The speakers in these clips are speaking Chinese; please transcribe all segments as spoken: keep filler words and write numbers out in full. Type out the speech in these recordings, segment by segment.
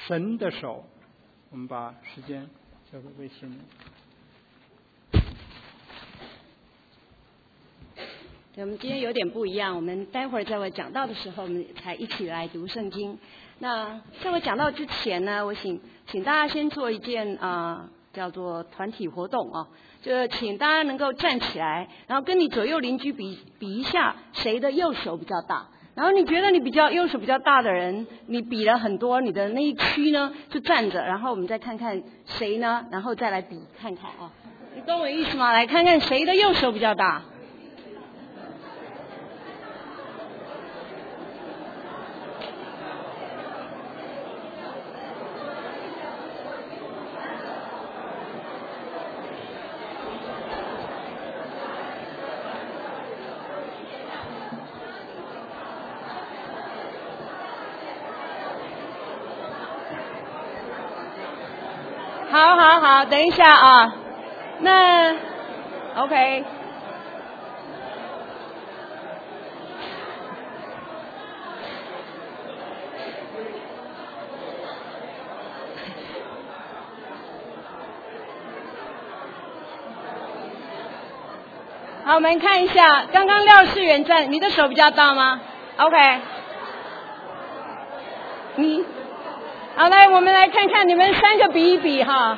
神的手。我们把时间交给魏先生。 对，我们今天有点不一样，我们待会儿在我讲到的时候，我们才一起来读圣经。那在我讲到之前呢，我请请大家先做一件啊、呃、叫做团体活动哦，就是请大家能够站起来，然后跟你左右邻居比比一下谁的右手比较大。然后你觉得你比较右手比较大的人，你比了很多，你的那一区呢就站着，然后我们再看看谁呢，然后再来比看看啊，你懂我意思吗？来看看谁的右手比较大。好好好，等一下啊，那 OK， 好，我们看一下，刚刚廖世元站，你的手比较大吗 ？OK， 你。好，来，我们来看看你们三个比一比哈。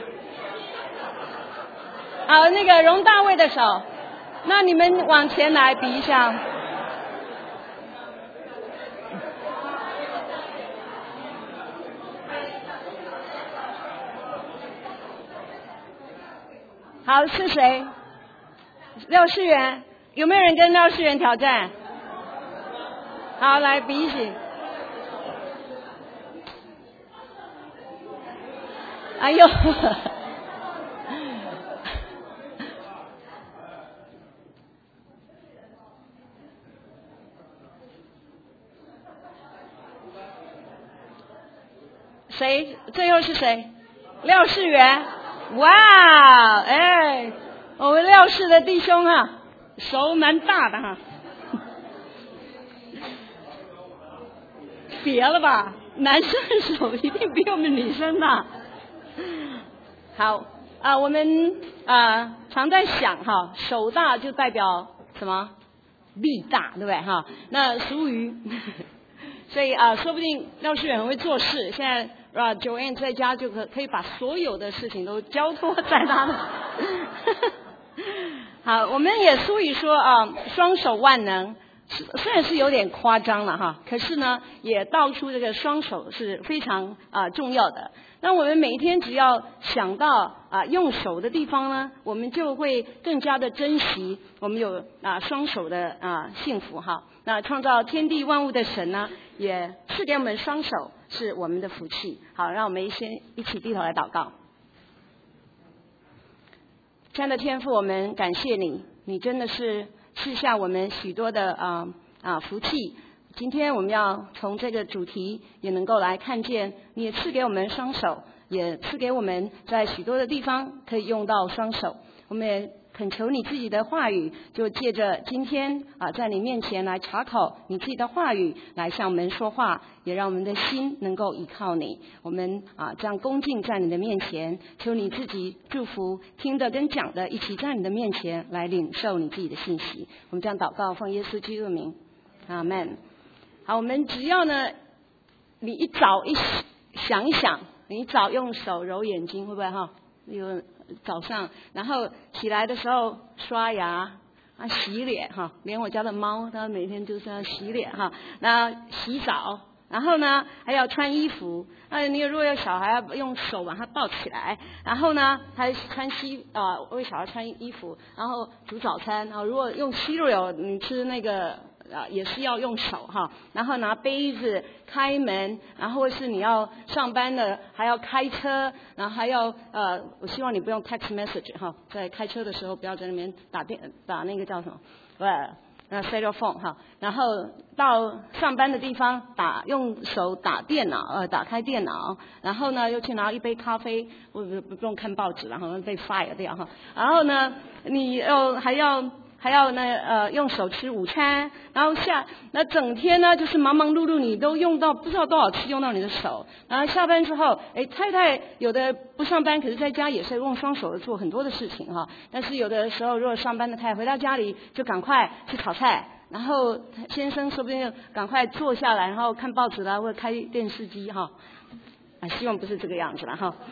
好，那个荣大卫的手，那你们往前来比一下。好，是谁？廖世元，有没有人跟廖世元挑战？好，来比一比。哎呦，谁？最后是谁？廖世元。哇，哎，我们廖氏的弟兄啊，手蛮大的哈。别了吧，男生的手一定比我们女生大。好啊，我们啊常在想哈，手大就代表什么？力大，对不对哈？那俗语，所以啊，说不定廖世远很会做事。现在啊，Joanne在家就可可以把所有的事情都交托在他的。好，我们也俗语说啊，双手万能。虽然是有点夸张了哈，可是呢，也道出这个双手是非常啊、呃、重要的。那我们每一天只要想到啊、呃、用手的地方呢，我们就会更加的珍惜我们有啊、呃、双手的啊、呃、幸福哈。那创造天地万物的神呢，也赐给我们双手，是我们的福气。好，让我们先一起低头来祷告。亲爱的天父，我们感谢你，你真的是赐下我们许多的啊啊福气。今天我们要从这个主题也能够来看见，你也赐给我们双手，也赐给我们在许多的地方可以用到双手。我们也恳求你自己的话语，就借着今天啊，在你面前来查考你自己的话语，来向我们说话，也让我们的心能够依靠你。我们啊，这样恭敬在你的面前，求你自己祝福听的跟讲的，一起在你的面前来领受你自己的信息。我们这样祷告，奉耶稣基督的名，阿们。好，我们只要呢，你一早一想一想，你一早用手揉眼睛，会不会哈？有早上，然后起来的时候刷牙啊，洗脸哈，连我家的猫它每天就是要洗脸哈，然后洗澡，然后呢还要穿衣服，那你如果有小孩要用手把它抱起来，然后呢还穿西啊、呃、为小孩穿衣服，然后煮早餐啊，如果用吸入油你吃那个。啊，也是要用手哈，然后拿杯子开门，然后或是你要上班的还要开车，然后还要呃，我希望你不用 text message 哈，在开车的时候不要在那边打电打那个叫什么呃呃 cell phone 哈，然后到上班的地方打用手打电脑呃打开电脑，然后呢又去拿一杯咖啡，不不不用看报纸，然后被 fire 掉哈，然后呢你又还要。 还要呢呃用手吃午餐，然后下那整天呢就是忙忙碌碌，你都用到不知道多少次用到你的手。然后下班之后，哎，太太有的不上班，可是在家也是用双手的做很多的事情哈。但是有的时候如果上班的太太回到家里就赶快去炒菜，然后先生说不定赶快坐下来，然后看报纸啦，或者开电视机哈。啊，希望不是这个样子了哈。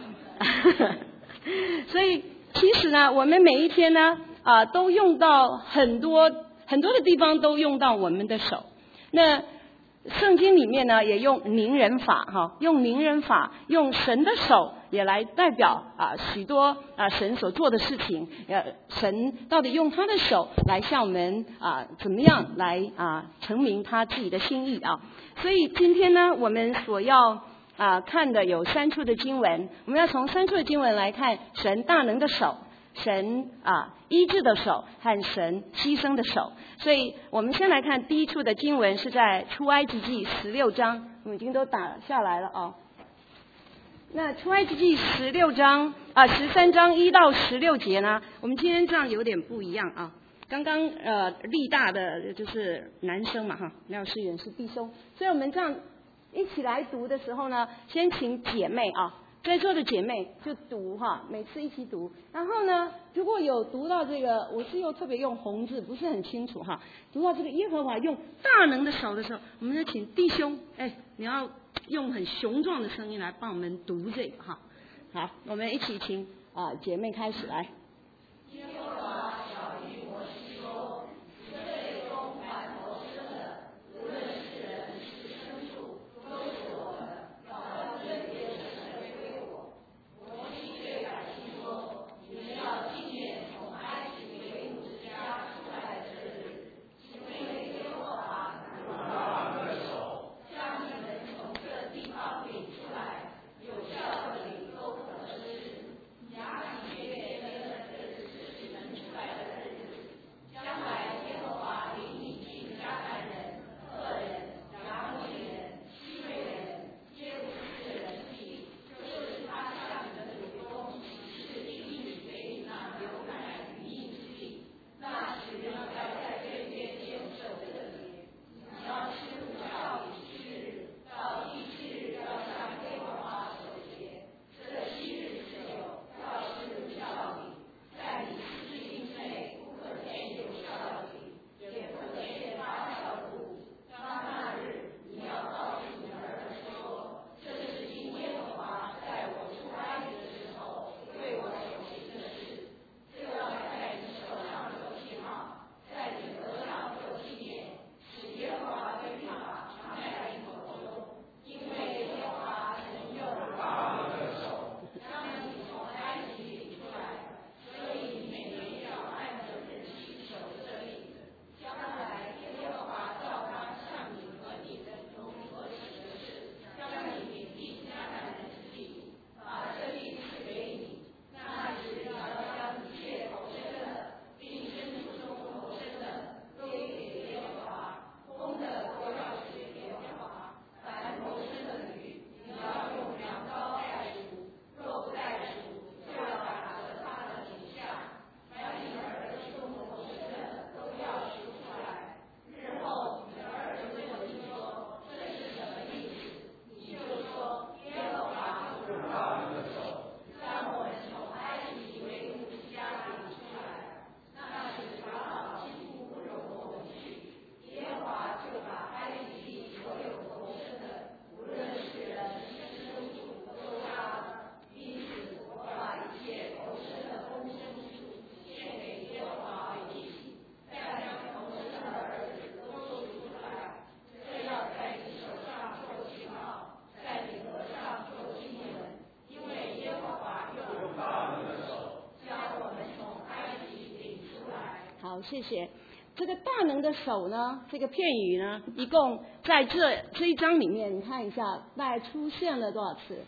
所以其实呢，我们每一天呢啊都用到很多很多的地方都用到我们的手。那圣经里面呢也用凝人法哈，用凝人法，用神的手也来代表啊许多啊神所做的事情。呃，神到底用他的手来向我们啊怎么样来啊成明他自己的心意啊？所以今天呢，我们所要啊，看的有三处的经文，我们要从三处的经文来看神大能的手，神啊医治的手和神牺牲的手。所以我们先来看第一处的经文，是在出埃及记十六章，我们已经都打下来了哦。那出埃及记十六章啊十三章一到十六节呢，我们今天这样有点不一样啊。刚刚呃力大的就是男生嘛哈，廖诗远是弟兄，所以我们这样一起来读的时候呢，先请姐妹啊，在座的姐妹就读哈，每次一起读。然后呢，如果有读到这个，我是又特别用红字，不是很清楚哈。读到这个耶和华用大能的手的时候，我们就请弟兄，哎，你要用很雄壮的声音来帮我们读这个哈。好，我们一起请啊姐妹开始来。 耶和华小于摩西说，以色列中凡活生的，无论是人是牲畜，都是我的，要到这别的神归我。摩西对百姓说，你们要纪念从埃及为奴之家出来的这日，因为耶和华用大能的手将你们从这地方领出来，有效的领都不得失。雅喜悦耶的这日是你们出来的日子，将来耶和华领你进迦南人、赫人、亚摩利人、西瑞人、耶布斯人地，就是他向你的祖宗起誓应许给你那流奶与蜜之地。那时你要在这边坚守这节，你要吃无酵以七日，到第七日要向耶和华守节。这七日之久，要吃无酵礼，在你四境之内不可见有酵礼，也不可见发酵物。到那日，你要告诉你的儿子说，这是因耶和华在我出埃及的时候对我所行的事。就要在你手上做记号，在你额上做纪念，使耶和华的律法常在你口中，因为耶和华曾用大能的手将你从埃及领出来，所以你每年要按着日期守这例子。将来耶和华照他向你和你的祖宗所起的事，将你领进迦南人之地，把这地赐给你。那时你要将一切投生的，并牲畜中投生的，归给耶和华，公的都要归耶和华。凡投生的驴，你要用羊羔代赎，若不代赎，就要打折他的颈项。凡你儿子中投生的，都要赎出来。日后你的儿子问你说，这是什么意思？你就说，耶和华用大能的手将我们从埃及为奴之家领出来。那时法老几乎不容我们去，耶和华就把埃及地所有投生的，无论是人是牲畜，都杀了。因此我把一切投生的公牲畜献给耶和华为祭，再将投生的儿子都赎出来。这要在你手上做记号，在你额上做纪念，因为耶和华用大能的手将我们从埃及领出来。 好，谢谢。这个大能的手呢，这个片语呢，一共在这这一章里面，你看一下，大概出现了多少次？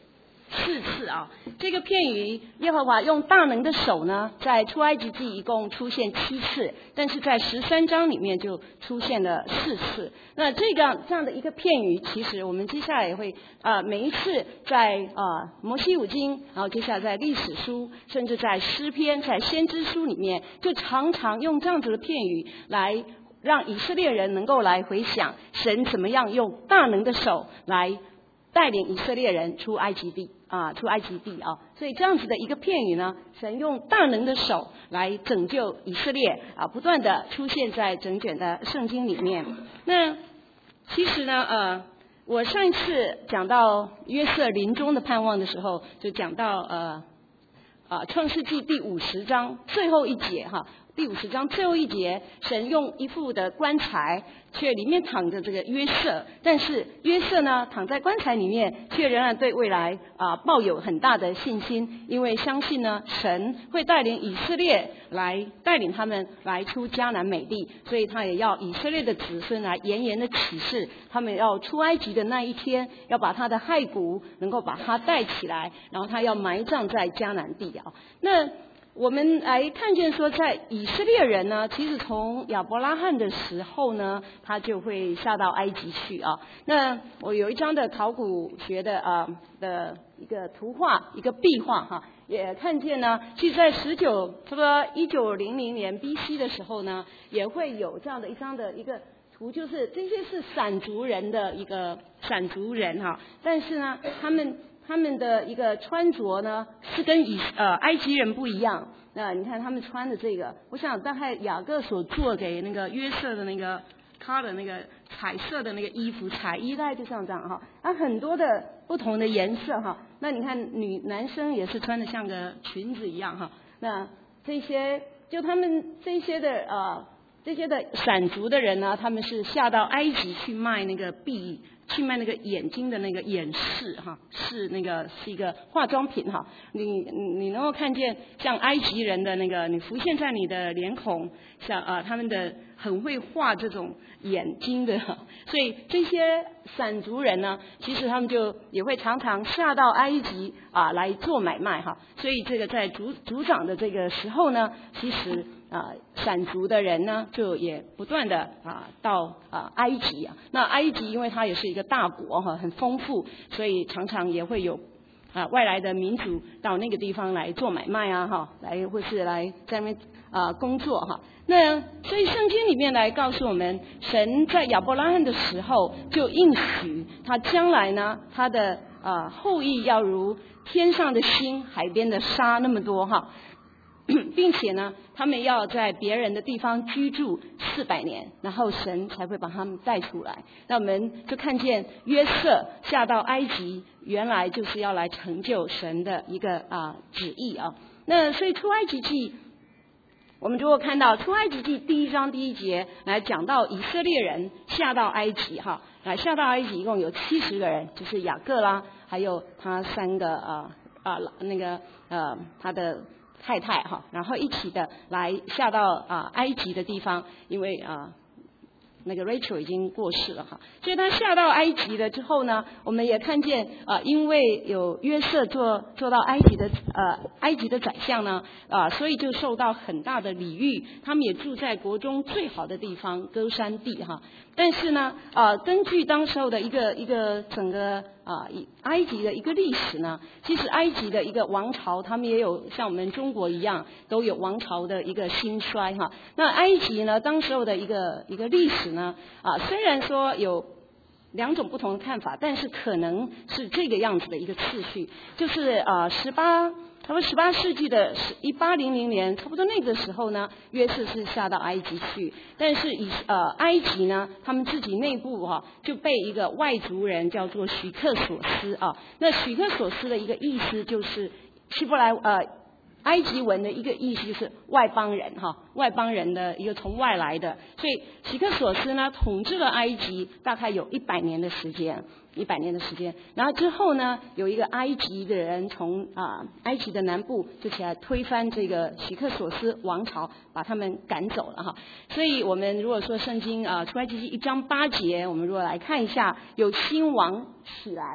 四次啊。这个片语耶和华用大能的手呢，在出埃及记一共出现七次，但是在十三章里面就出现了四次。那这个这样的一个片语，其实我们接下来也会啊、呃、每一次在啊、呃、摩西五经，然后接下来在历史书，甚至在诗篇、在先知书里面，就常常用这样子的片语来让以色列人能够来回想神怎么样用大能的手来带领以色列人出埃及地啊，出埃及地啊，所以这样子的一个片语呢，神用大能的手来拯救以色列啊，不断的出现在整卷的圣经里面。那其实呢，呃，我上一次讲到约瑟临终的盼望的时候，就讲到呃啊创世纪第五十章最后一节哈。第五十章最后一节，神用一副的棺材，却里面躺着这个约瑟，但是约瑟呢躺在棺材里面，却仍然对未来啊、呃、抱有很大的信心，因为相信呢神会带领以色列来带领他们来出迦南美地，所以他也要以色列的子孙来严严的启示，他们要出埃及的那一天，要把他的骸骨能够把他带起来，然后他要埋葬在迦南地啊。那我们来看见说，在以色列人呢，其实从亚伯拉罕的时候呢，他就会下到埃及去啊。那我有一张的考古学的啊的一个图画，一个壁画哈，也看见呢，其实在十九差不多一九零零年 B C 的时候呢，也会有这样的一张的一个图，就是这些是闪族人的一个闪族人哈，但是呢，他们。他们的一个穿着呢是跟以呃埃及人不一样。那你看他们穿的这个，我想大概雅各所做给那个约瑟的那个他的那个彩色的那个衣服，彩衣大概就像这样哈，它很多的不同的颜色哈。那你看女男生也是穿的像个裙子一样哈。那这些就他们这些的呃这些的闪族的人呢，他们是下到埃及去卖那个币。去卖那个眼睛的那个眼饰哈，是那个是一个化妆品哈。你你能够看见像埃及人的那个，你浮现在你的脸孔，像啊、呃、他们的很会画这种眼睛的，所以这些闪族人呢，其实他们就也会常常下到埃及啊来做买卖哈。所以这个在族族长的这个时候呢，其实。啊，闪族的人呢，就也不断的啊到啊埃及啊。那埃及因为它也是一个大国哈，很丰富，所以常常也会有啊外来的民族到那个地方来做买卖啊哈，来或是来在那边啊工作哈。那所以圣经里面来告诉我们，神在亚伯拉罕的时候就应许他将来呢，他的啊后裔要如天上的星、海边的沙那么多哈。并且呢，他们要在别人的地方居住四百年，然后神才会把他们带出来。那我们就看见约瑟下到埃及，原来就是要来成就神的一个啊旨意啊。那所以出埃及记，我们如果看到出埃及记第一章第一节来讲到以色列人下到埃及哈，来下到埃及一共有七十个人，就是雅各啦，还有他三个啊啊那个呃他的。太太哈，然后一起的来下到啊埃及的地方，因为啊那个 Rachel 已经过世了哈，所以他下到埃及了之后呢，我们也看见啊，因为有约瑟做做到埃及的呃埃及的宰相呢啊，所以就受到很大的礼遇，他们也住在国中最好的地方歌山地哈。但是呢啊，根据当时候的一个一个整个啊埃及的一个历史呢，其实埃及的一个王朝，他们也有像我们中国一样，都有王朝的一个兴衰哈。那埃及呢，当时候的一个一个历史呢，啊，虽然说有两种不同的看法，但是可能是这个样子的一个次序，就是啊十八。差不多十八世纪的一八零零年，差不多那个时候呢，约瑟是下到埃及去，但是以呃埃及呢，他们自己内部哈、啊、就被一个外族人叫做许克索斯啊。那许克索斯的一个意思就是希伯来呃埃及文的一个意思就是外邦人哈、啊，外邦人的一个从外来的，所以许克索斯呢统治了埃及大概有一百年的时间。一百年的时间，然后之后呢，有一个埃及的人从啊埃及的南部就起来推翻这个许克索斯王朝，把他们赶走了哈。所以我们如果说圣经啊出埃及记一章八节，我们如果来看一下，有新王起来哈，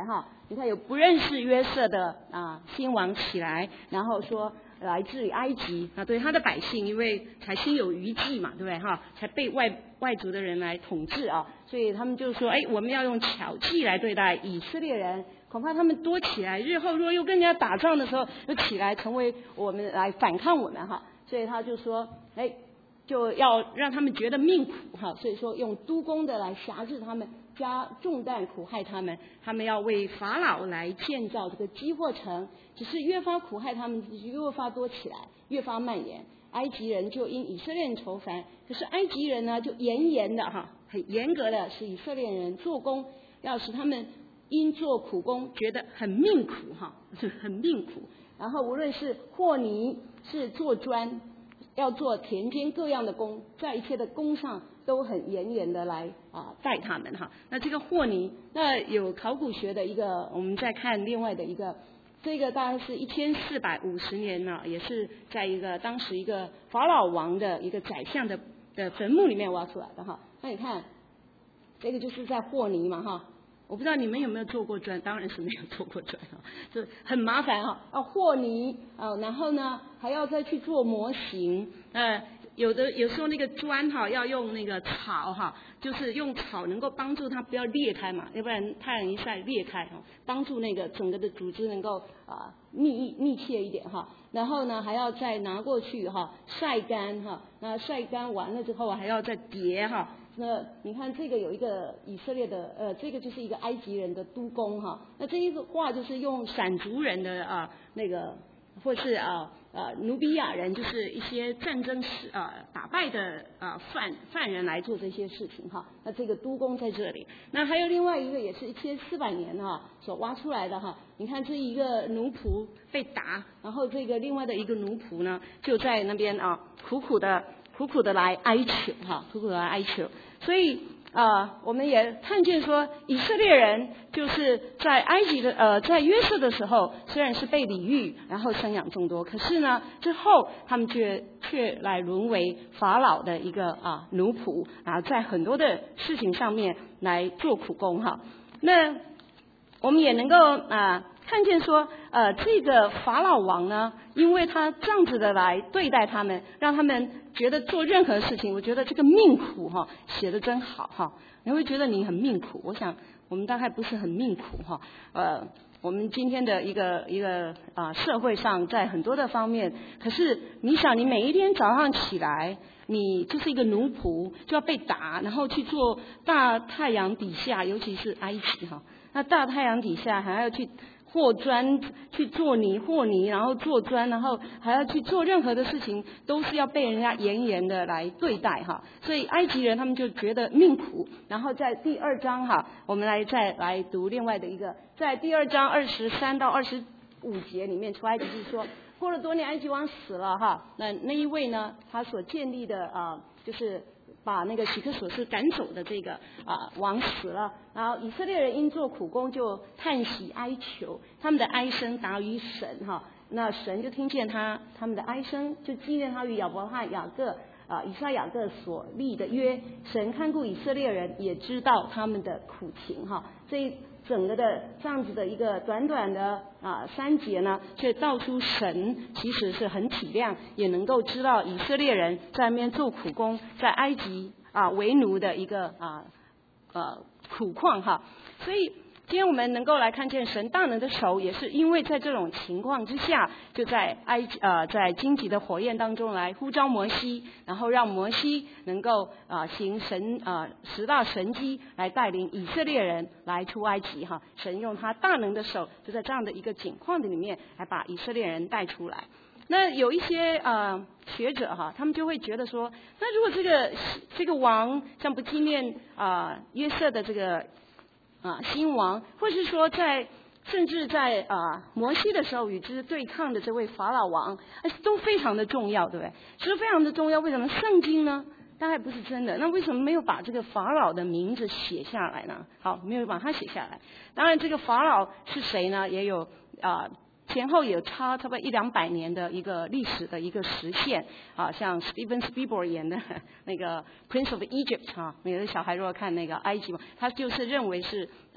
你看有不认识约瑟的啊新王起来，然后说来治理埃及啊，对他的百姓，因为才心有余悸嘛，对不对哈？才被外外族的人来统治啊，所以他们就说，哎，我们要用巧计来对待以色列人，恐怕他们多起来，日后若又跟人家打仗的时候，又起来成为我们来反抗我们哈，所以他就说，哎，就要让他们觉得命苦哈，所以说用督工的来辖制他们，加重担苦害他们，他们要为法老来建造这个积货城，只是越发苦害他们，越发多起来，越发蔓延。埃及人就因以色列人愁烦，可是埃及人呢就严严的哈，很严格的使以色列人做工，要使他们因做苦工觉得很命苦哈，很命苦。然后无论是和泥是做砖，要做田间各样的工，在一切的工上都很严严的来啊带他们哈。那这个和泥，那有考古学的一个，我们再看另外的一个。这个大概是一千四百五十年呢，也是在一个当时一个法老王的一个宰相的的坟墓里面挖出来的哈。那你看，这个就是在和泥嘛哈。我不知道你们有没有做过砖，当然是没有做过砖哈，就很麻烦哈，要和泥啊，然后呢还要再去做模型，呃。有的有时候那个砖哈要用那个草哈，就是用草能够帮助它不要裂开嘛，要不然太阳一晒裂开哈，帮助那个整个的组织能够啊密密切一点哈。然后呢还要再拿过去哈晒干哈，那晒干完了之后还要再叠哈。那你看这个有一个以色列的呃，这个就是一个埃及人的督工哈。那这一个画就是用闪族人的啊那个或是啊。呃，努比亚人就是一些战争时呃打败的呃犯犯人来做这些事情哈。那这个督工在这里，那还有另外一个也是一千四百年哈所挖出来的哈。你看这一个奴仆被打，然后这个另外的一个奴仆呢就在那边啊苦苦的苦苦的来哀求哈，苦苦的来哀求，所以。啊、呃，我们也看见说，以色列人就是在埃及的呃，在约瑟的时候，虽然是被礼遇，然后生养众多，可是呢，之后他们却却来沦为法老的一个啊奴仆，然后在很多的事情上面来做苦工哈。那我们也能够啊。看见说，呃，这个法老王呢，因为他这样子的来对待他们，让他们觉得做任何事情，我觉得这个命苦哈，写得真好哈。你会觉得你很命苦，我想我们大概不是很命苦哈。呃，我们今天的一个一个啊、呃、社会上，在很多的方面，可是你想，你每一天早上起来，你就是一个奴仆，就要被打，然后去做大太阳底下，尤其是埃及哈，那大太阳底下还要去。和砖去做泥和泥，然后做砖，然后还要去做任何的事情，都是要被人家严严的来对待哈。所以埃及人他们就觉得命苦。然后在第二章哈，我们来再来读另外的一个，在第二章二十三到二十五节里面，出埃及记说，过了多年，埃及王死了哈。那那一位呢，他所建立的啊、呃，就是。把那个许克索斯赶走的这个啊王死了，然后以色列人因做苦工就叹息哀求，他们的哀声达于神哈，那神就听见他他们的哀声，就纪念他与亚伯拉罕、雅各啊以撒、雅各所立的约，神看顾以色列人，也知道他们的苦情哈，这整个的这样子的一个短短的啊三节呢，却道出神其实是很体谅，也能够知道以色列人在那边做苦工，在埃及啊为奴的一个啊呃苦况哈。所以今天我们能够来看见神大能的手，也是因为在这种情况之下，就在埃及呃在荆棘的火焰当中来呼召摩西，然后让摩西能够啊、呃、行神啊、呃、十大神迹来带领以色列人来出埃及哈。神用他大能的手，就在这样的一个境况的里面，来把以色列人带出来。那有一些呃学者哈，他们就会觉得说，那如果这个这个王像不纪念啊、呃、约瑟的这个。啊，新王，或是说在甚至在啊摩西的时候与之对抗的这位法老王，都非常的重要，对不对？其实非常的重要。为什么圣经呢？当然不是真的。那为什么没有把这个法老的名字写下来呢？好，没有把它写下来。当然，这个法老是谁呢？也有啊。前后也差差不多一两百年的一个历史的一个实现啊，像 Steven Spielberg 演的那个 Prince of Egypt 啊，每个小孩如果看那个埃及嘛，他就是认为是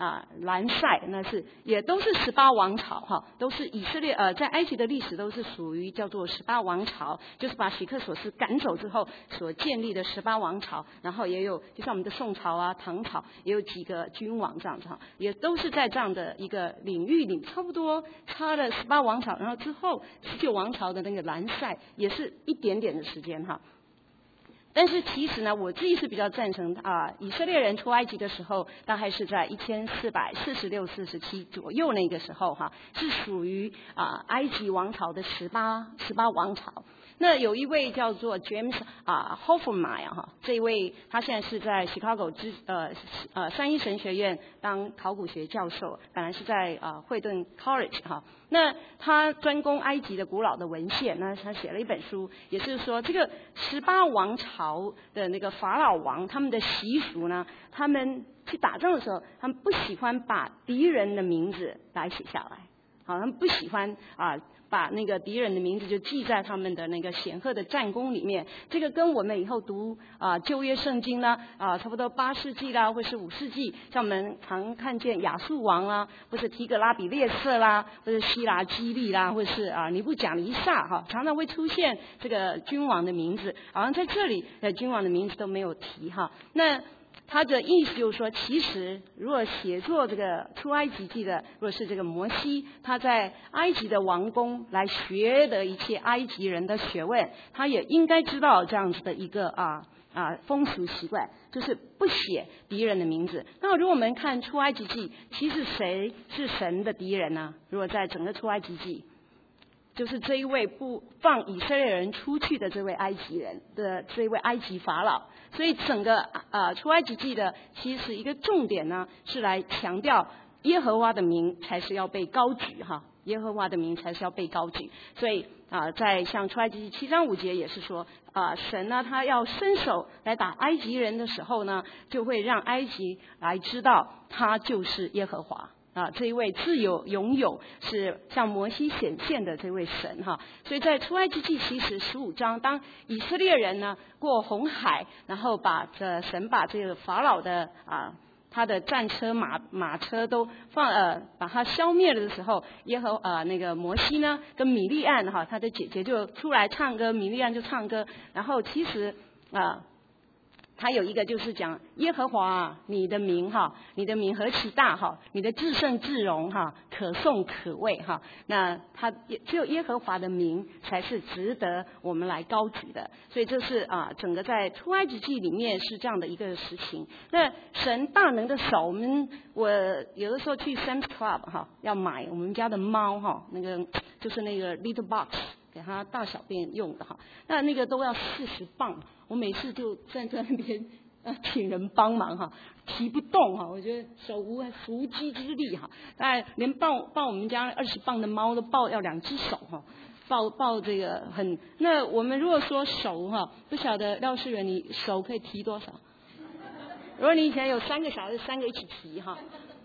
啊兰塞，那是也都是十八王朝哈，都是以色列呃在埃及的历史都是属于叫做十八王朝，就是把希克索斯赶走之后所建立的十八王朝，然后也有就像我们的宋朝啊、唐朝也有几个君王这样子哈，也都是在这样的一个领域里，差不多差了十八王朝，然后之后十九王朝的那个兰塞也是一点点的时间哈。但是其实呢，我自己是比较赞成啊、呃，以色列人出埃及的时候，大概是在一千四百四十六、四十七左右那个时候哈，是属于啊、呃、埃及王朝的十八十八王朝。那有一位叫做 James 啊 Hoffmeyer 哈，这一位他现在是在 Chicago 之呃呃三一神学院当考古学教授，本来是在啊、呃、惠顿 College 哈。那他专攻埃及的古老的文献，那他写了一本书，也就是说这个十八王朝的那个法老王他们的习俗呢，他们去打仗的时候，他们不喜欢把敌人的名字来写下来，好，他们不喜欢啊。把那个敌人的名字就记在他们的那个显赫的战功里面，这个跟我们以后读啊旧约圣经呢啊差不多八世纪啦，或是五世纪，像我们常看见亚述王啦，或是提格拉比列色啦，或是希拉基利啦，或是啊尼布甲尼撒哈，常常会出现这个君王的名字，好像在这里呃君王的名字都没有提哈。那他的意思就是说，其实如果写作这个出埃及记的，如果是这个摩西，他在埃及的王宫来学的一切埃及人的学问，他也应该知道这样子的一个啊啊风俗习惯，就是不写敌人的名字。那如果我们看出埃及记，其实谁是神的敌人呢？如果在整个出埃及记，就是这一位不放以色列人出去的这位埃及人的这一位埃及法老，所以整个啊出埃及记的其实一个重点呢是来强调耶和华的名才是要被高举哈，耶和华的名才是要被高举。所以啊在像出埃及记七章五节也是说啊神呢他要伸手来打埃及人的时候呢，就会让埃及来知道他就是耶和华。啊，这一位自有拥有是向摩西显现的这位神哈，所以在出埃及记其实十五章，当以色列人呢过红海，然后把这神把这个法老的啊他的战车马马车都放呃把它消灭了的时候，耶和呃那个摩西呢跟米利暗哈他的姐姐就出来唱歌，米利暗就唱歌，然后其实啊。他有一个就是讲耶和华啊，你的名哈，你的名何其大哈，你的至圣至荣哈，可颂可畏哈。那他只有耶和华的名才是值得我们来高举的，所以这是啊，整个在出埃及记里面是这样的一个事情。那神大能的手，我们我有的时候去 Sam's Club 哈，要买我们家的猫哈，那个就是那个 Little Box。给他大小便用的哈，那那个都要四十磅，我每次就站在那边呃请人帮忙哈，提不动哈，我觉得手无缚鸡之力哈，大概连抱抱我们家二十磅的猫都抱要两只手哈，抱抱这个很。那我们如果说手哈，不晓得廖世元你手可以提多少？如果你以前有三个小孩，三个一起提哈。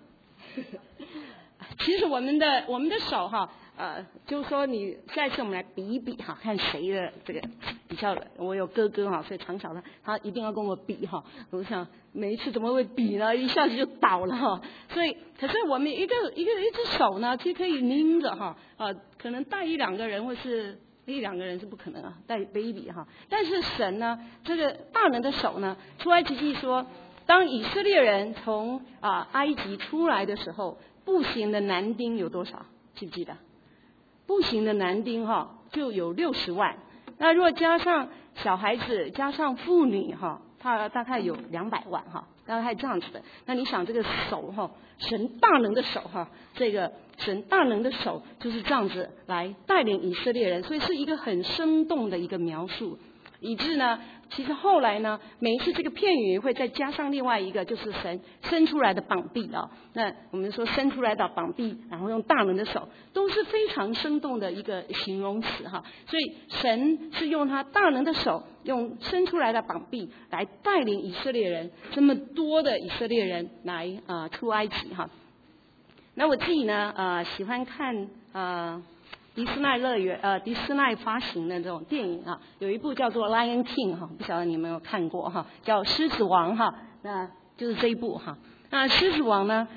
其实我们的我们的手哈。呃，就是说你下一次我们来比一比哈，看谁的这个比较。我有哥哥哈，所以常常他他一定要跟我比哈。我想每一次怎么会比呢？一下子就倒了哈。所以，可是我们一个一个一只手呢，其实可以拎着哈，啊、呃，可能带一两个人或是一两个人是不可能啊，带 baby 哈。但是神呢，这个大能的手呢，出埃及记说，当以色列人从啊、呃、埃及出来的时候，步行的男丁有多少？记不记得？步行的男丁哈就有六十万，那如果加上小孩子加上妇女哈，他大概有两百万哈，大概这样子的。那你想这个手哈，神大能的手哈，这个神大能的手就是这样子来带领以色列人，所以是一个很生动的一个描述。以致呢，其实后来呢，每一次这个片语会再加上另外一个，就是神伸出来的膀臂啊。那我们说伸出来的膀臂，然后用大能的手，都是非常生动的一个形容词哈。所以神是用他大能的手，用伸出来的膀臂来带领以色列人，这么多的以色列人来啊、呃、出埃及哈。那我自己呢，呃，喜欢看啊。呃迪士尼乐园呃，迪士尼发行的这种电影啊，有一部叫做《Lion King》哈，不晓得你有没有看过哈，叫《狮子王》哈，那就是这一部哈。那《狮子王》呢，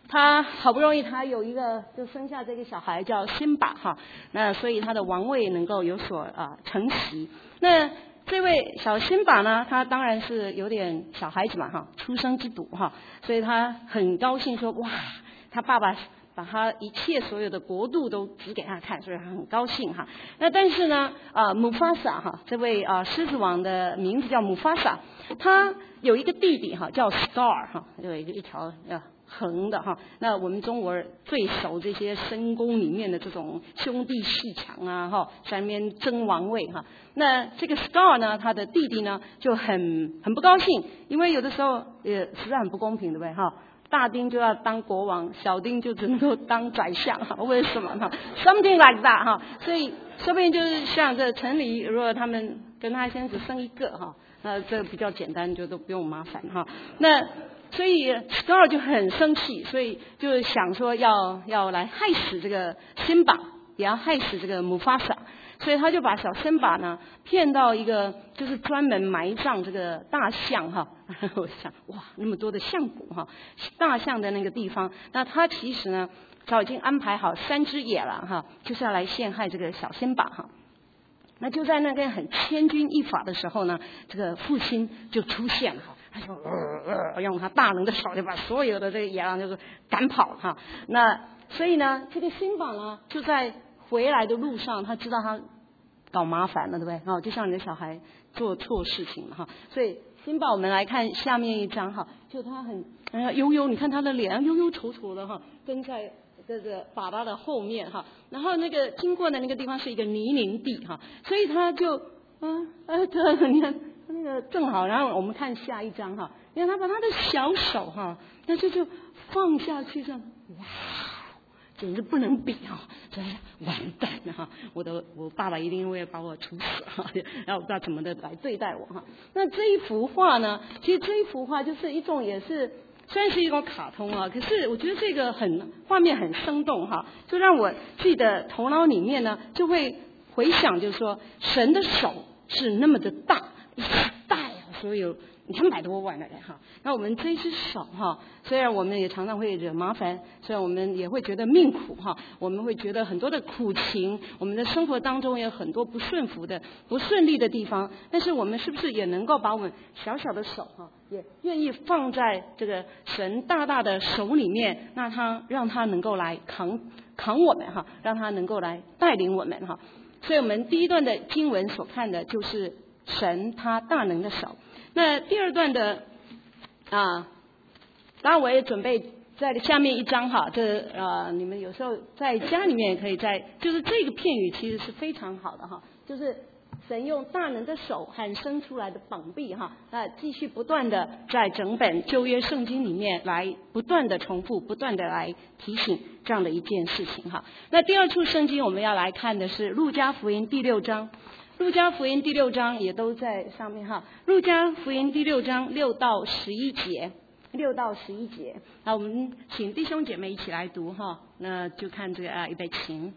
他好不容易他有一个就生下这个小孩叫辛巴哈，那所以他的王位能够有所啊承袭。那这位小辛巴呢，他当然是有点小孩子嘛哈，初生之犊哈，所以他很高兴说哇，他爸爸把他一切所有的国度都指给他看，所以他很高兴哈。那但是呢，啊姆法萨哈，这位啊狮子王的名字叫姆法萨，他有一个弟弟哈，叫 Scar 哈，有一个一条啊横的哈。那我们中国人最熟这些深宫里面的这种兄弟阋墙啊哈，在那边争王位哈。那这个 Scar 呢，他的弟弟呢就很很不高兴，因为有的时候也实在很不公平，对不对哈？大丁就要当国王，小丁就只能够当宰相哈？为什么哈 ？Something like that 哈，所以说不定就是像这城里，如果他们跟他先只生一个哈，那这个比较简单，就都不用麻烦哈。那所以 Scar 就很生气，所以就想说要要来害死这个辛巴，也要害死这个姆法萨。所以他就把小辛巴呢骗到一个就是专门埋葬这个大象哈，我想哇那么多的象骨哈，大象的那个地方，那他其实呢早已经安排好三只野狼哈，就是要来陷害这个小辛巴哈。那就在那个很千钧一发的时候呢，这个父亲就出现了，他就呃呃用他大能的手就把所有的这个野狼就是赶跑哈。那所以呢，这个辛巴呢就在回来的路上，他知道他搞麻烦了，对不对？哦，就像你的小孩做错事情了哈。所以辛巴，我们来看下面一张哈，就他很呃悠悠，你看他的脸忧忧愁愁的哈，跟在这个爸爸的后面哈。然后那个经过的那个地方是一个泥泞地哈，所以他就啊呃这你看那个正好，然后我们看下一张哈，你看他把他的小手哈，那就就放下去这样，哇！简直不能比啊！真是完蛋了哈！我的我爸爸一定会把我处死哈，然后不知道怎么的来对待我哈。那这一幅画呢，其实这一幅画就是一种也是虽然是一种卡通啊，可是我觉得这个很画面很生动哈，就让我自己的头脑里面呢就会回想，就是说神的手是那么的大，大呀，所以有两百多万的人哈。那我们这一只手哈，虽然我们也常常会惹麻烦，虽然我们也会觉得命苦哈，我们会觉得很多的苦情，我们的生活当中有很多不顺服的、不顺利的地方，但是我们是不是也能够把我们小小的手哈，也愿意放在这个神大大的手里面，那他让他能够来扛扛我们哈，让他能够来带领我们哈。所以我们第一段的经文所看的就是神他大能的手。那第二段的啊，当然我也准备在下面一章哈，这呃你们有时候在家里面也可以在，就是这个片语其实是非常好的哈，就是神用大能的手和伸出来的膀臂哈，那继续不断的在整本旧约圣经里面来不断的重复，不断的来提醒这样的一件事情哈。那第二处圣经我们要来看的是路加福音第六章。路加福音第六章也都在上面哈，路加福音第六章六到十一节，六到十一节，那我们请弟兄姐妹一起来读哈，那就看这个啊，预备起。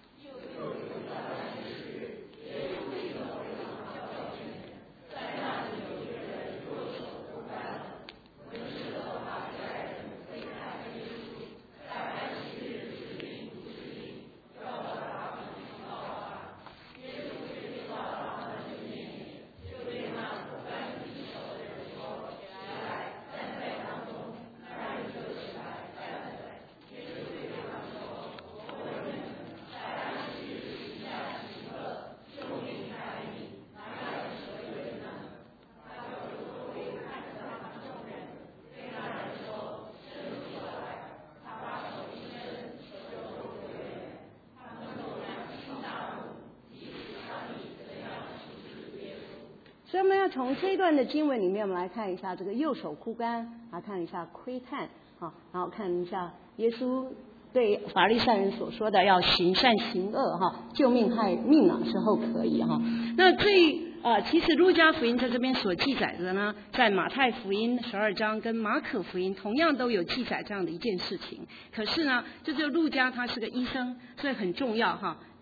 所以我们要从这一段的经文里面，我们来看一下这个右手枯干，来看一下窥探啊，然后看一下耶稣对法利赛人所说的要行善行恶哈，救命害命啊时候可以哈。那这呃，其实路加福音在这边所记载的呢，在马太福音十二章跟马可福音同样都有记载这样的一件事情。可是呢，这就路加他是个医生，所以很重要哈。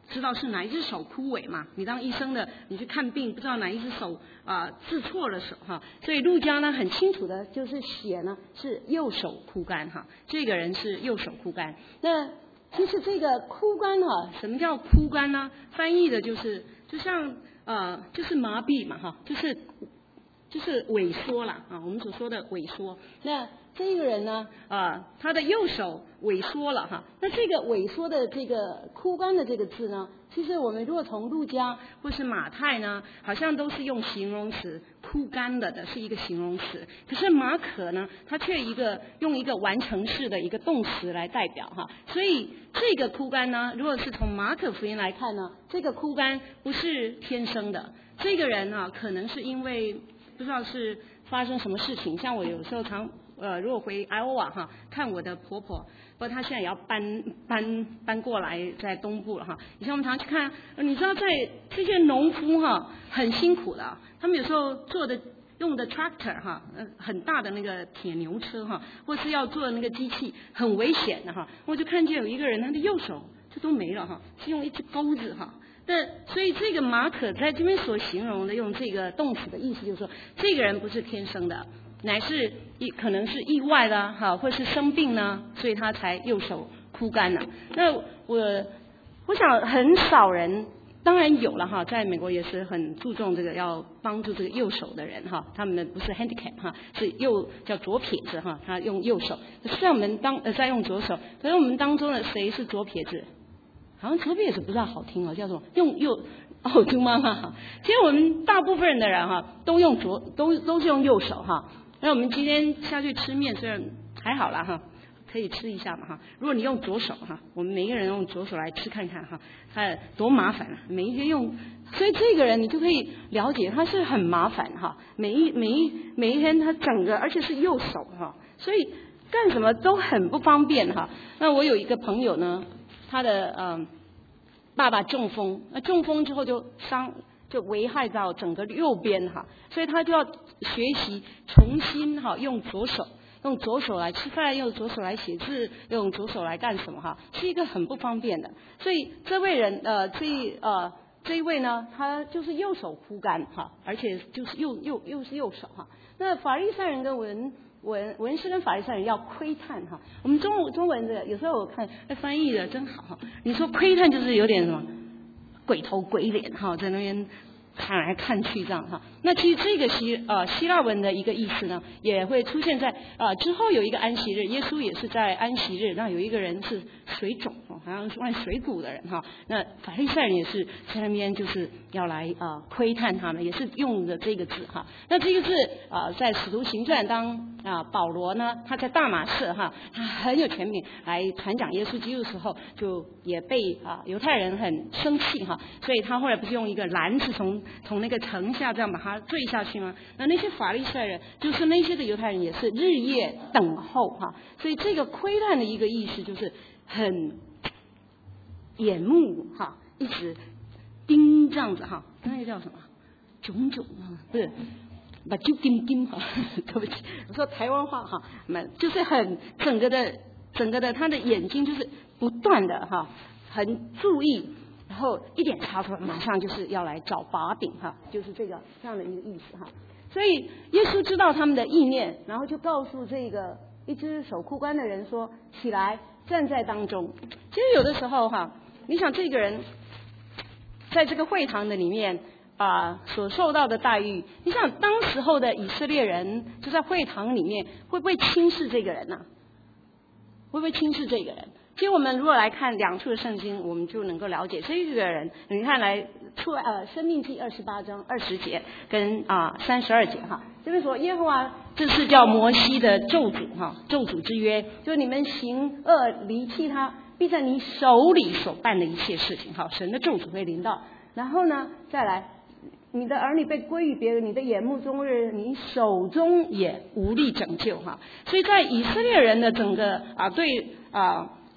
知道是哪一只手枯萎嘛？你当医生的，你去看病不知道哪一只手啊、呃、治错了手哈，所以路加呢很清楚的就是写呢是右手枯干哈，这个人是右手枯干。那其实这个枯干哈，什么叫枯干呢？翻译的就是就像呃就是麻痹嘛哈，就是就是萎缩了啊，我们所说的萎缩。那这个人呢，啊、呃，他的右手萎缩了哈。那这个萎缩的这个枯干的这个字呢，其实我们如果从路加或是马太呢，好像都是用形容词枯干的的是一个形容词。可是马可呢，他却一个用一个完成式的一个动词来代表哈。所以这个枯干呢，如果是从马可福音来看呢，这个枯干不是天生的，这个人啊，可能是因为不知道是发生什么事情。像我有时候常。呃，如果回 Iowa 哈，看我的婆婆，不过她现在也要搬搬搬过来在东部了哈。以前我们常去看，你知道在这些农夫哈很辛苦的，他们有时候做的用的 tractor 哈，呃很大的那个铁牛车哈，或是要做的那个机器很危险的哈。我就看见有一个人他的右手这都没了哈，是用一只钩子哈。但所以这个马可在这边所形容的用这个动词的意思就是说，这个人不是天生的。乃是意可能是意外啦，哈，或是生病呢，所以他才右手枯干了。那我我想很少人，当然有了哈，在美国也是很注重这个要帮助这个右手的人哈，他们不是 handicap 哈，是右叫左撇子哈，他用右手。可是在我们当呃在用左手，可是我们当中的谁是左撇子？好像左撇子不大好听哦，叫做用右。哦，猪妈妈哈，其实我们大部分的人哈都用左都都是用右手哈。那我们今天下去吃面，虽然还好啦哈，可以吃一下嘛哈。如果你用左手哈，我们每一个人用左手来吃看看哈，他多麻烦啊！每一个用，所以这个人你就可以了解他是很麻烦哈。每一每一每一天他整个，而且是右手哈，所以干什么都很不方便哈。那我有一个朋友呢，他的嗯、呃、爸爸中风，那中风之后就伤。就危害到整个右边哈，所以他就要学习重新哈用左手，用左手来吃饭，用左手来写字，用左手来干什么哈，是一个很不方便的。所以这位人呃这呃这一位呢，他就是右手枯干哈，而且就是右右又是右手哈。那法利赛人跟文文文士跟法利赛人要窥探哈，我们中中文的有时候我看翻译的真好哈，你说窥探就是有点什么？鬼头鬼脸哈，在那边看来看去这样哈。那其实这个希呃希腊文的一个意思呢，也会出现在呃之后有一个安息日，耶稣也是在安息日，那有一个人是水肿哦，好像是卖水谷的人哈。那法利赛人也是在那边就是要来啊、呃、窥探他们，也是用的这个字哈。那这个字啊、呃、在使徒行传当啊、呃、保罗呢他在大马士哈，他很有权柄来传讲耶稣基督的时候，就也被啊、呃、犹太人很生气哈，所以他后来不是用一个篮子从从那个城下这样把它坠下去吗？那那些法利赛人就是那些的犹太人也是日夜等候哈，所以这个窥探的一个意思就是很眼目哈，一直盯这样子哈，那个叫什么？炯炯啊，不是，把就盯盯哈，对不起，我说台湾话哈，就是很整个的整个的他的眼睛就是不断的哈，很注意。然后一点差错，马上就是要来找把柄哈，就是这个这样的一个意思哈。所以耶稣知道他们的意念，然后就告诉这个一只手枯干的人说：“起来，站在当中。”其实有的时候哈，你想这个人在这个会堂的里面啊、呃、所受到的待遇，你想当时候的以色列人就在会堂里面会不会轻视这个人呢、啊？会不会轻视这个人？其实我们如果来看两处的圣经，我们就能够了解这个人。你看来出呃《申命记》二十八章二十节跟啊三十二节哈，这边说耶和华这是叫摩西的咒诅哈，咒诅之约，就是你们行恶离弃他，必在你手里所办的一切事情哈，神的咒诅会临到。然后呢，再来你的儿女被归于别人，你的眼目终日，你手中也无力拯救哈。所以在以色列人的整个啊对啊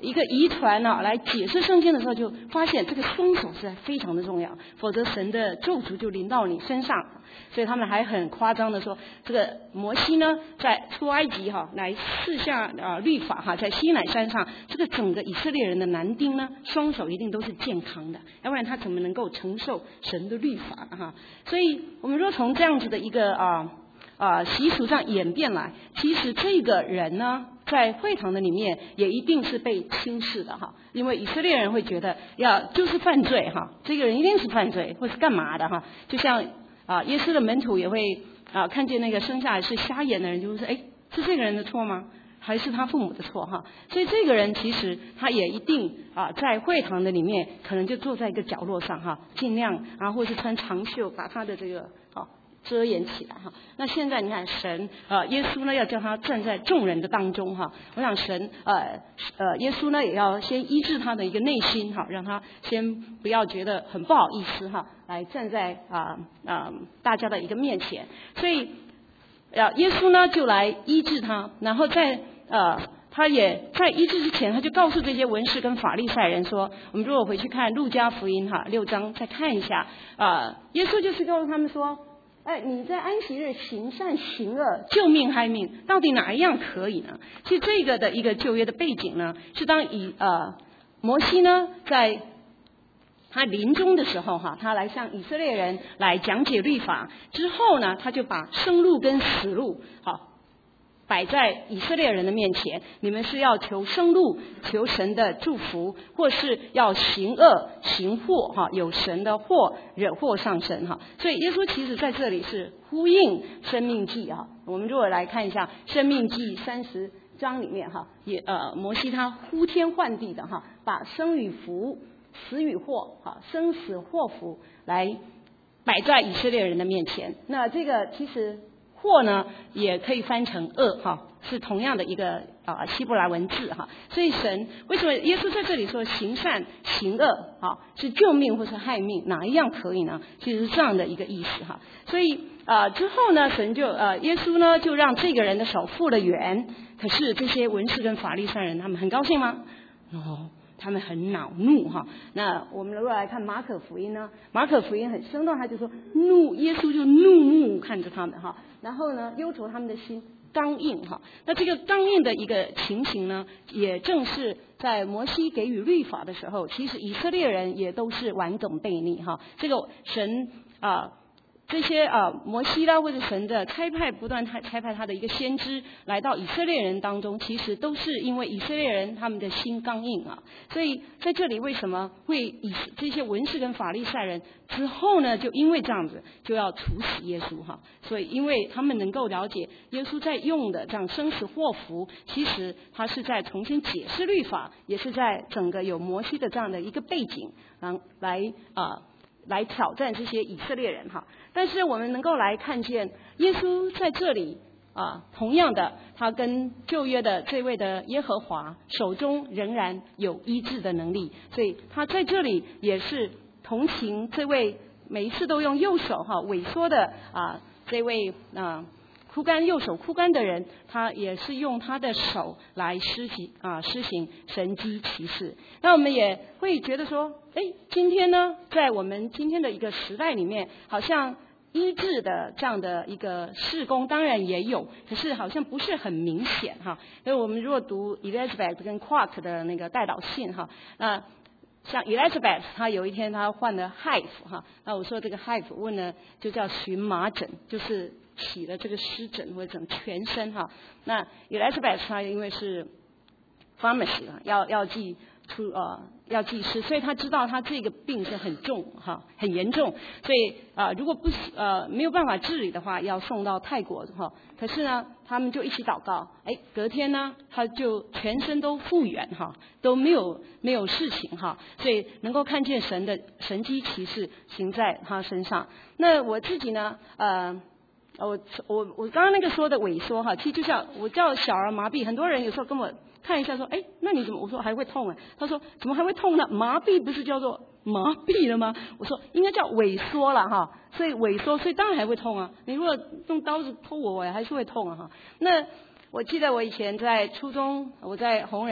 一个遗传啊来解释圣经的时候，就发现这个双手是非常的重要，否则神的咒诅就临到你身上。所以他们还很夸张的说，这个摩西呢在出埃及哈、啊、来赐下啊律法哈、啊，在西乃山上，这个整个以色列人的男丁呢双手一定都是健康的，要不然他怎么能够承受神的律法哈、啊？所以我们说从这样子的一个啊啊习俗上演变来，其实这个人呢在会堂的里面也一定是被轻视的哈，因为以色列人会觉得要就是犯罪哈，这个人一定是犯罪或是干嘛的哈，就像啊耶稣的门徒也会啊看见那个生下来是瞎眼的人，就会说哎是这个人的错吗？还是他父母的错哈？所以这个人其实他也一定啊在会堂的里面可能就坐在一个角落上哈，尽量啊或是穿长袖把他的这个啊遮掩起来哈。那现在你看神呃耶稣呢要叫他站在众人的当中哈，我想神呃呃耶稣呢也要先医治他的一个内心哈，让他先不要觉得很不好意思哈，来站在啊啊、呃、大家的一个面前。所以呃耶稣呢就来医治他，然后在呃他也在医治之前，他就告诉这些文士跟法利赛人说，我们如果回去看路加福音哈六章再看一下啊、呃，耶稣就是告诉他们说，哎，你在安息日行善行恶，救命害命，到底哪一样可以呢？其实这个的一个旧约的背景呢，是当以呃摩西呢在他临终的时候哈，他来向以色列人来讲解律法之后呢，他就把生路跟死路好摆在以色列人的面前，你们是要求生路，求神的祝福，或是要行恶行祸哈，有神的祸惹祸上身哈。所以耶稣其实在这里是呼应生命记啊。我们如果来看一下生命记三十章里面哈，也呃摩西他呼天唤地的哈，把生与福、死与祸哈、生死祸福来摆在以色列人的面前。那这个其实祸呢也可以翻成恶哈，是同样的一个啊希伯来文字哈。所以神为什么耶稣在这里说行善行恶啊是救命或是害命，哪一样可以呢？其实是这样的一个意思哈。所以啊之后呢，神就呃耶稣呢就让这个人的手复了原，可是这些文士跟法利赛人他们很高兴吗？哦。他们很恼怒哈。那我们如果来看马可福音呢，马可福音很生动，他就说怒，耶稣就怒目看着他们哈，然后呢忧愁他们的心刚硬哈。那这个刚硬的一个情形呢，也正是在摩西给予律法的时候，其实以色列人也都是顽梗悖逆哈。这个神啊。呃这些啊、呃、摩西啦或者神的差派不断差差派他的一个先知来到以色列人当中，其实都是因为以色列人他们的心刚硬啊。所以在这里为什么会以这些文士跟法利赛人之后呢，就因为这样子就要处死耶稣哈。所以因为他们能够了解耶稣在用的这样生死祸福，其实他是在重新解释律法，也是在整个有摩西的这样的一个背景来来啊。呃来挑战这些以色列人哈。但是我们能够来看见耶稣在这里啊，同样的他跟旧约的这位的耶和华手中仍然有医治的能力，所以他在这里也是同情这位每一次都用右手哈萎缩的啊这位啊枯干右手枯干的人，他也是用他的手来施行啊施行神迹奇事。那我们也会觉得说，哎，今天呢，在我们今天的一个时代里面，好像医治的这样的一个事工当然也有，可是好像不是很明显哈。所以我们如果读 Elizabeth 跟 Clark 的那个代祷信哈，那像 Elizabeth 她有一天她患了 H I V 哈，那我说这个 H I V 问呢就叫荨麻疹，就是起了这个湿疹或者整全身哈。那 Elizabeth 她因为是 pharmacy 要要记出呃要记事，所以他知道他这个病是很重哈，很严重，所以啊、呃、如果不呃没有办法治理的话，要送到泰国哈。可是呢，他们就一起祷告，哎，隔天呢他就全身都复原哈，都没有没有事情哈，所以能够看见神的神迹奇事行在他身上。那我自己呢呃。我我我刚刚那个说的萎缩哈，其实就像我叫小儿麻痹，很多人有时候跟我看一下说，哎，那你怎么？我说还会痛啊，他说怎么还会痛呢？麻痹不是叫做麻痹了吗？我说应该叫萎缩了哈，所以萎缩，所以当然还会痛啊。你如果用刀子剖我，我还是会痛啊哈。那我记得我以前在初中，我在红人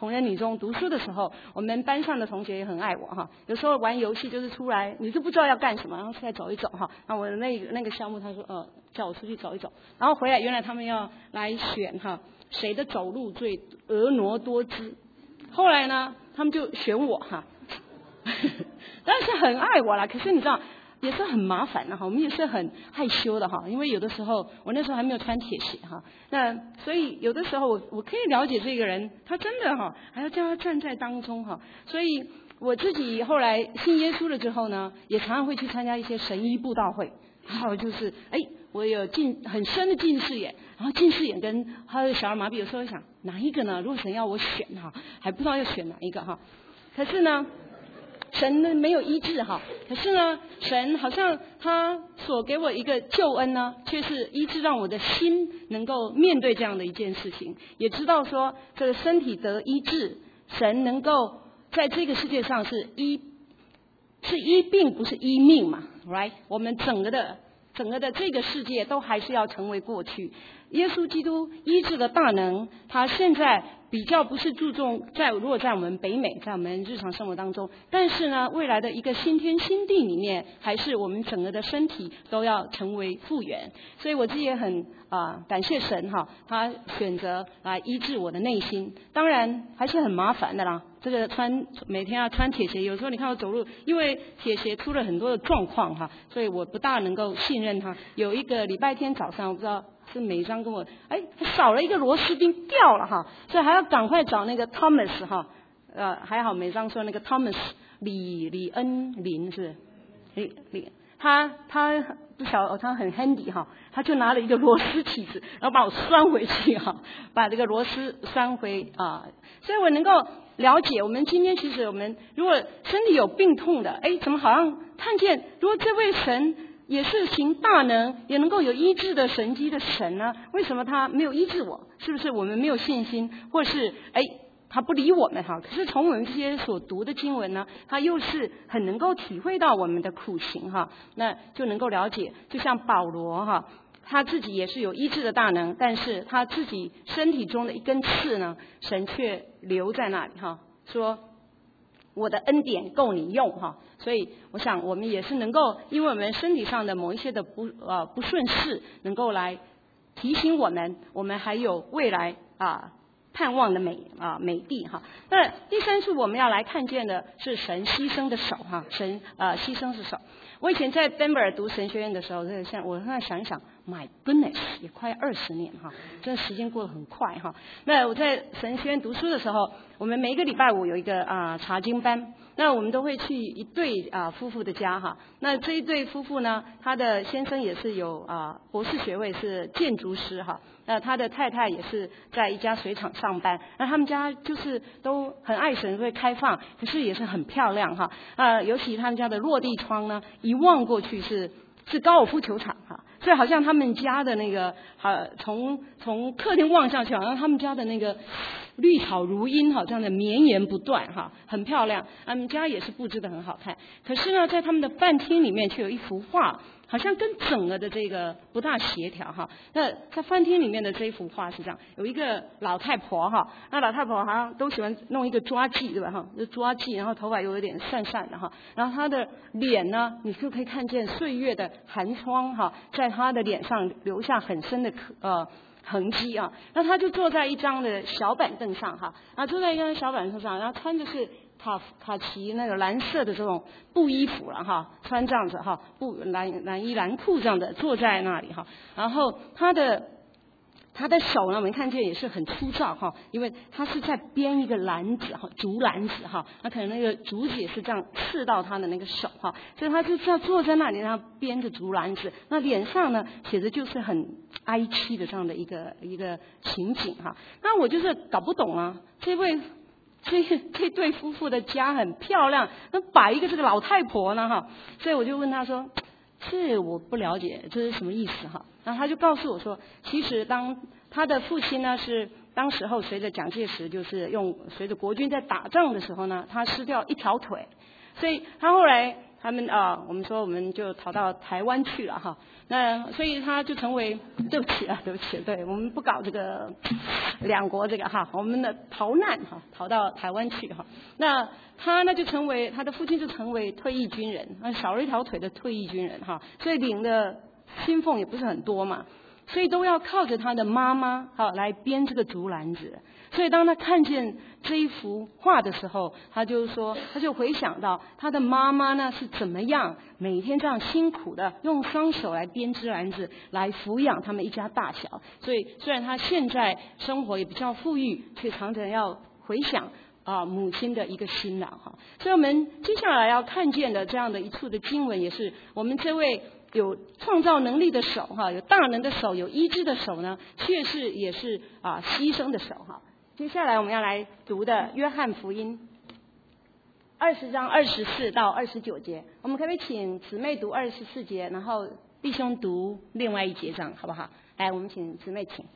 红人女中读书的时候，我们班上的同学也很爱我哈。有时候玩游戏就是出来，你就不知道要干什么，然后出来走一走哈。那我的那个那个项目，他说呃叫我出去走一走，然后回来原来他们要来选哈谁的走路最婀娜多姿。后来呢，他们就选我哈，但是很爱我啦。可是你知道。也是很麻烦的哈，我们也是很害羞的哈，因为有的时候我那时候还没有穿铁鞋哈，那所以有的时候我我可以了解这个人，他真的哈还要叫他站在当中哈，所以我自己后来信耶稣了之后呢，也常常会去参加一些神医布道会，还有就是哎，我有近很深的近视眼，然后近视眼跟还有小儿麻痹，有时候想哪一个呢？如果神要我选哈，还不知道要选哪一个哈，可是呢。神呢没有医治哈，可是呢，神好像他所给我一个救恩呢，却是医治让我的心能够面对这样的一件事情，也知道说这个身体得医治，神能够在这个世界上是医是医病不是医命嘛 ，right？ 我们整个的整个的这个世界都还是要成为过去。耶稣基督医治的大能，他现在比较不是注重在如果在我们北美，在我们日常生活当中，但是呢，未来的一个新天新地里面，还是我们整个的身体都要成为复原。所以我自己也很啊、呃、感谢神哈，他选择来医治我的内心。当然还是很麻烦的啦，这个穿每天要穿铁鞋，有时候你看我走路，因为铁鞋出了很多的状况哈，所以我不大能够信任他。有一个礼拜天早上，我不知道。是美章跟我哎少了一个螺丝钉掉了哈，所以还要赶快找那个 Thomas 哈，呃还好美章说那个 Thomas 李李恩林是李李他他不晓他很 handy 哈，他就拿了一个螺丝起子，然后把我拴回去哈，把这个螺丝拴回啊，所以我能够了解我们今天其实我们如果身体有病痛的，哎怎么好像看见如果这位神。也是行大能，也能够有医治的神迹的神呢？为什么他没有医治我？是不是我们没有信心，或是哎他不理我们哈？可是从我们这些所读的经文呢，他又是很能够体会到我们的苦情哈，那就能够了解。就像保罗哈，他自己也是有医治的大能，但是他自己身体中的一根刺呢，神却留在那里哈，说。我的恩典够你用哈，所以我想我们也是能够，因为我们身体上的某一些的不呃不顺势，能够来提醒我们，我们还有未来啊盼望的美啊美地哈。那第三处我们要来看见的是神牺牲的手哈，神呃牺牲的手。我以前在 Denver 读神学院的时候，现在我现在想一想 ，My goodness， 也快二十年哈，真的时间过得很快哈。那我在神学院读书的时候，我们每一个礼拜五有一个啊、呃、查经班，那我们都会去一对啊、呃、夫妇的家哈。那这一对夫妇呢，他的先生也是有啊、呃、博士学位，是建筑师哈。那他的太太也是在一家水厂上班，那他们家就是都很爱神，会开放，可是也是很漂亮哈。呃，尤其他们家的落地窗呢，一望过去是是高尔夫球场哈，所以好像他们家的那个呃，从从客厅望上去，好像他们家的那个绿草如茵哈，这样的绵延不断哈，很漂亮。他们家也是布置得很好看，可是呢，在他们的饭厅里面却有一幅画。好像跟整个的这个不大协调哈。那在饭厅里面的这一幅画是这样，有一个老太婆哈，那老太婆好像都喜欢弄一个抓髻对吧哈，就抓髻，然后头发又有点散散的哈，然后她的脸呢，你就可以看见岁月的寒窗哈，在她的脸上留下很深的呃痕迹啊。那她就坐在一张的小板凳上哈，然后坐在一张小板凳上，然后穿的是。卡卡其那个蓝色的这种布衣服了哈，穿这样子哈，布蓝蓝衣蓝裤这样的坐在那里哈，然后他的他的手呢，我们看见也是很粗糙哈，因为他是在编一个篮子哈，竹篮子哈，那可能那个竹子也是这样刺到他的那个手哈，所以他就这样坐在那里，然后编着竹篮子，那脸上呢写的就是很哀凄的这样的一个一个情景哈，那我就是搞不懂啊，这位。这这对夫妇的家很漂亮，那摆一个这个老太婆呢哈，所以我就问他说，这我不了解，这是什么意思哈？然后他就告诉我说，其实当他的父亲呢是当时候随着蒋介石就是用随着国军在打仗的时候呢，他失掉一条腿，所以他后来他们啊、呃，我们说我们就逃到台湾去了哈。那所以他就成为，对不起啊，对不起，对我们不搞这个两国这个哈，我们的逃难哈，逃到台湾去哈。那他呢就成为他的父亲就成为退役军人，那少了一条腿的退役军人哈，所以领的薪俸也不是很多嘛。所以都要靠着他的妈妈好来编这个竹篮子。所以当他看见这一幅画的时候，他就说，他就回想到他的妈妈呢是怎么样每天这样辛苦的用双手来编织篮子，来抚养他们一家大小。所以虽然他现在生活也比较富裕，却常常要回想啊母亲的一个辛劳哈。所以我们接下来要看见的这样的一处的经文，也是我们这位有创造能力的手哈，有大能的手，有医治的手呢，却是也是啊牺牲的手哈。接下来我们要来读的约翰福音二十章二十四到二十九节，我们可不可以请姊妹读二十四节，然后弟兄读另外一节章，好不好？来，我们请姊妹请。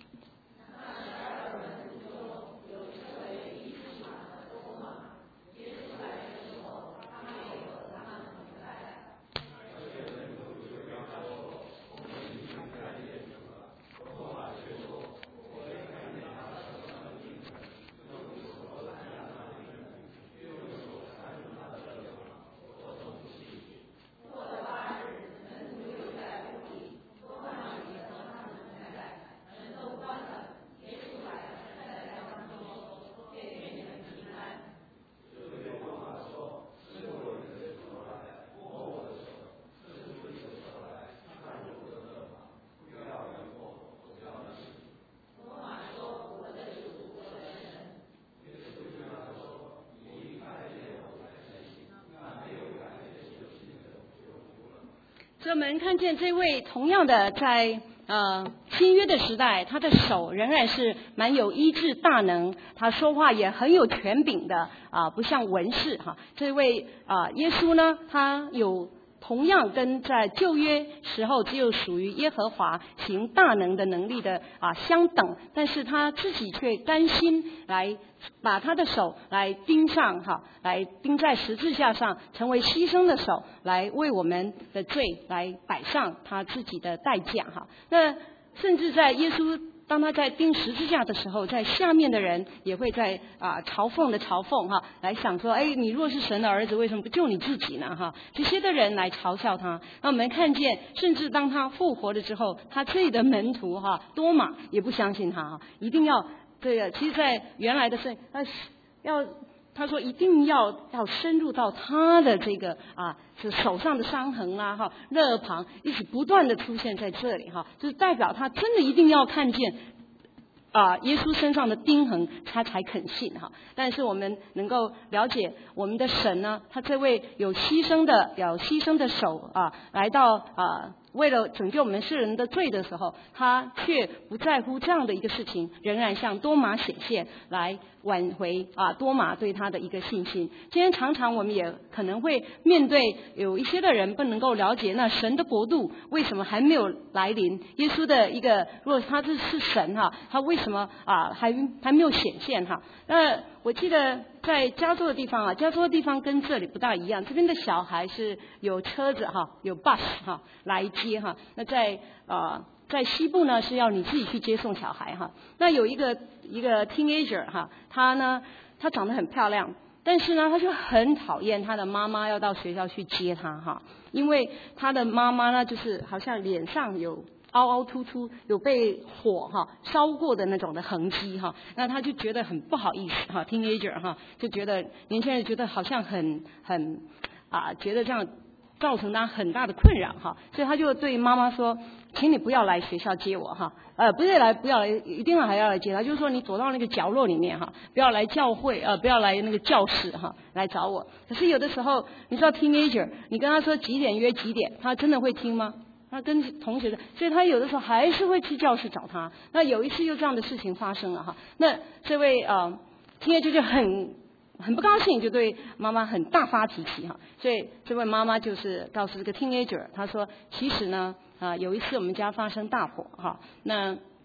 所以我们看见这位同样的在呃新约的时代，他的手仍然是蛮有医治大能，他说话也很有权柄的啊、呃，不像文士哈。这位啊、呃、耶稣呢，他有同样跟在旧约时候只有属于耶和华行大能的能力的啊、呃、相等，但是他自己却甘心来把他的手来钉上哈，来钉在十字架上，成为牺牲的手，来为我们的罪来摆上他自己的代价哈。那甚至在耶稣当他在钉十字架的时候，在下面的人也会在啊嘲讽的嘲讽哈，来想说，哎，你若是神的儿子，为什么不救你自己呢？哈，这些的人来嘲笑他。那我们看见，甚至当他复活了之后，他自己的门徒哈多马也不相信他哈，一定要这个。其实，在原来的圣他要他说一定要要深入到他的这个啊，是手上的伤痕啦哈，肋旁一直不断的出现在这里哈，就是代表他真的一定要看见啊耶稣身上的钉痕，他才肯信哈。但是我们能够了解我们的神呢，他这位有牺牲的有牺牲的手啊，来到啊。为了拯救我们世人的罪的时候，他却不在乎这样的一个事情，仍然向多马显现，来挽回啊多马对他的一个信心。今天常常我们也可能会面对有一些的人不能够了解，那神的国度为什么还没有来临？耶稣的一个，如果他这是神哈，他为什么啊还还没有显现哈？那我记得在加州的地方啊，加州的地方跟这里不大一样，这边的小孩是有车子哈，有 bus 哈来接哈。那在呃在西部呢是要你自己去接送小孩哈。那有一个一个 teenager 哈，他呢他长得很漂亮，但是呢他就很讨厌他的妈妈要到学校去接他哈，因为他的妈妈呢就是好像脸上有凹凹凸凸，有被火哈烧过的那种的痕迹哈，那他就觉得很不好意思哈 ，teenager 哈，就觉得年轻人觉得好像很很啊，觉得这样造成他很大的困扰哈，所以他就对妈妈说，请你不要来学校接我哈，呃，不是来不要来，一定要还要来接他，就是说你躲到那个角落里面哈，不要来教会呃，不要来那个教室哈来找我。可是有的时候你知道 teenager， 你跟他说几点约几点，他真的会听吗？他跟同学的，所以他有的时候还是会去教室找他。那有一次又这样的事情发生了哈，那这位呃teenager就很很不高兴，就对妈妈很大发脾气哈。所以这位妈妈就是告诉这个 teenager， 她说其实呢啊、呃、有一次我们家发生大火哈，那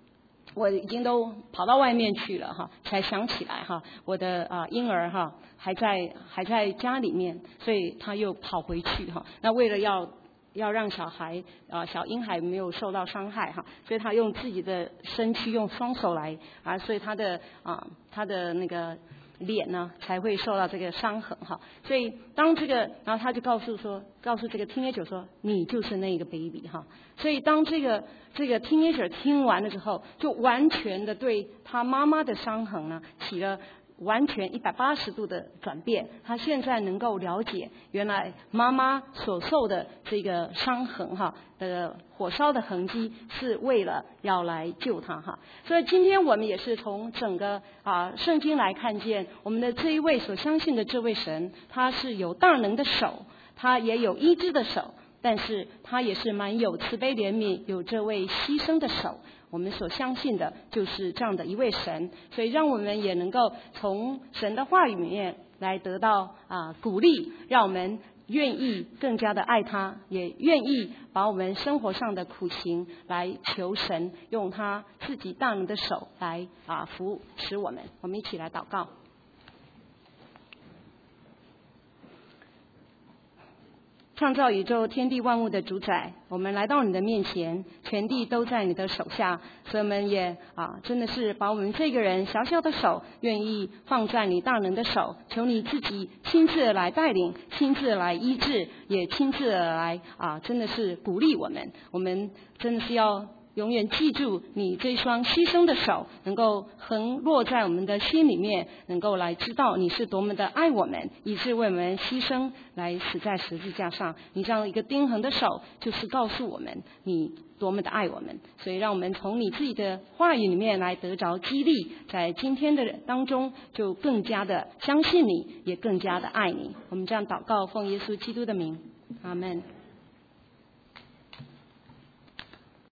我已经都跑到外面去了哈，才想起来哈，我的啊婴儿哈还在还在家里面，所以他又跑回去哈。那为了要要让小孩啊小婴孩没有受到伤害哈，所以他用自己的身躯用双手来啊，所以他的啊他的那个脸呢才会受到这个伤痕哈。所以当这个，然后他就告诉说，告诉这个 teenager 说，你就是那个 baby 哈。所以当这个这个 teenager 听完了之后，就完全的对他妈妈的伤痕呢起了完全一百八十度的转变。他现在能够了解，原来妈妈所受的这个伤痕哈的火烧的痕迹，是为了要来救他哈。所以今天我们也是从整个啊圣经来看见，我们的这一位所相信的这位神，他是有大能的手，他也有医治的手，但是他也是蛮有慈悲怜悯，有这位牺牲的手。我们所相信的就是这样的一位神，所以让我们也能够从神的话语里面来得到啊鼓励，让我们愿意更加的爱他，也愿意把我们生活上的苦情来求神用他自己大能的手来啊扶持我们。我们一起来祷告。创造宇宙天地万物的主宰，我们来到你的面前，全地都在你的手下，所以我们也啊，真的是把我们这个人小小的手，愿意放在你大能的手，求你自己亲自来带领，亲自来医治，也亲自来啊，真的是鼓励我们。我们真的是要永远记住你这双牺牲的手，能够横落在我们的心里面，能够来知道你是多么的爱我们，以致为我们牺牲来死在十字架上。你这样一个钉痕的手，就是告诉我们你多么的爱我们。所以让我们从你自己的话语里面来得着激励，在今天的当中就更加的相信你，也更加的爱你。我们这样祷告，奉耶稣基督的名，阿们。